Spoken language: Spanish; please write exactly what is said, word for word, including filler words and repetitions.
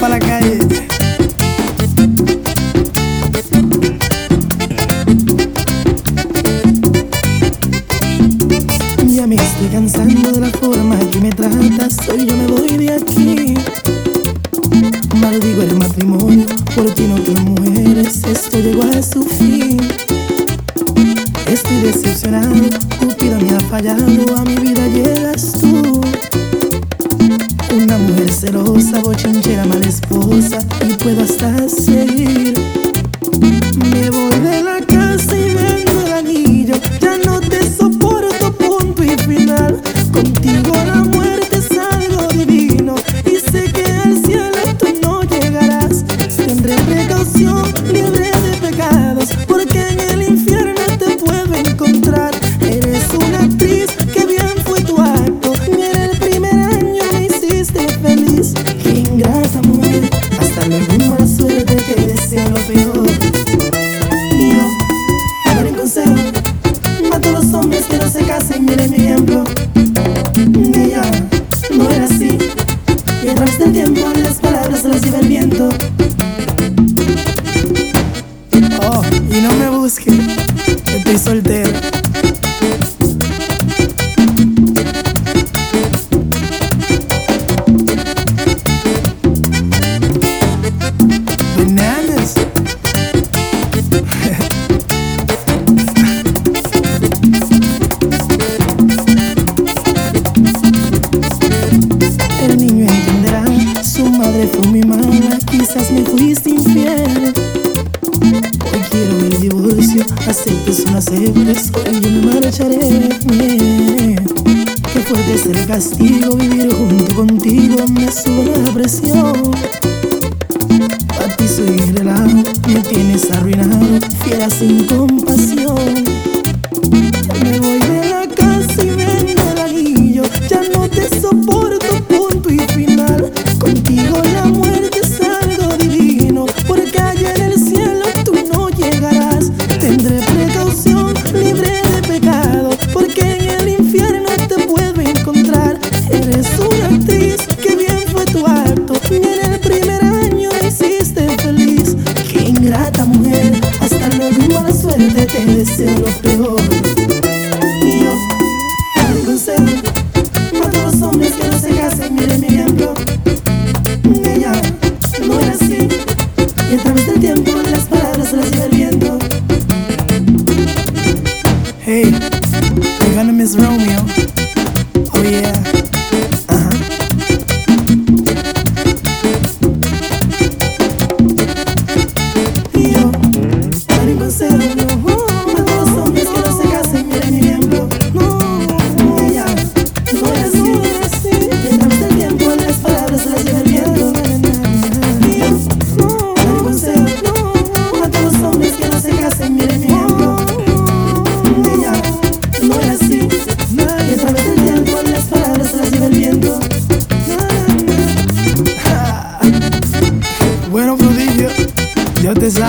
pa' la calle. Ya me estoy cansando de la forma que me tratas. Hoy yo me voy de aquí. Maldigo el matrimonio, por ti no quiero mujeres. Esto llegó a su fin. Estoy decepcionado, Cupido me ha fallado. A mi vida llegas tú. Una mujer celosa, bochinchera, mala esposa. Y puedo hasta seguir. Me voy de la casa y vendo el anillo. Ya no te soporto, punto y final. Contigo la muerte es algo divino. Y sé que al cielo tú no llegarás. Tendré precaución, libre de pecados, porque en el infierno te puedo encontrar. Eres una actriz, que bien fue tu acto. En el primer año me hiciste feliz. Qué ingrata mujer, hasta luego, mala suerte, te deseo lo peor. Y yo, a dar un consejo, mato a los hombres que no se casen, miren mi ejemplo. Ella no era así, y a través del tiempo las palabras se las lleva el viento. Oh, y no me busques, que estoy soltero. Bananas. El niño entenderá, su madre fue mi mala, quizás me fuiste infiel. Hoy quiero el divorcio, aceptes o no aceptes, hoy yo me marcharé. Qué fuerte es el castigo, vivir junto contigo me sube la presión. A ti soy relajo, me tienes arruinado, fiera sin compasión. Me voy de la casa y vendo el anillo, ya no te soporto, punto y final. Contigo la muerte es algo divino, porque allá en el cielo tú no llegarás. Tendré precaución, libre de pecado, porque en el infierno te puedo encontrar. Eres una actriz, que bien fue tu acto. En el primer año me hiciste feliz. Qué ingrata mujer, hasta luego, mala suerte, te deseo lo peor. Y yo, te consejo, mato a los hombres que no se casen, miren mi ejemplo. Ella no era así, y a través del tiempo las palabras se las lleva el viento. Hey, you're gonna miss Romeo. Oh yeah. Ajá. Y yo, dar un consejo, mato a los hombres que no se casen, miren mi ejemplo. Ella no era así, y a través del tiempo las palabras se las lleva el viento. Y yo, dar un consejo, mato a los hombres que no se casen, miren mi ejemplo. Ella no era así, y a través del tiempo las palabras se las lleva el viento. Bueno, prodigio, yo te sabe.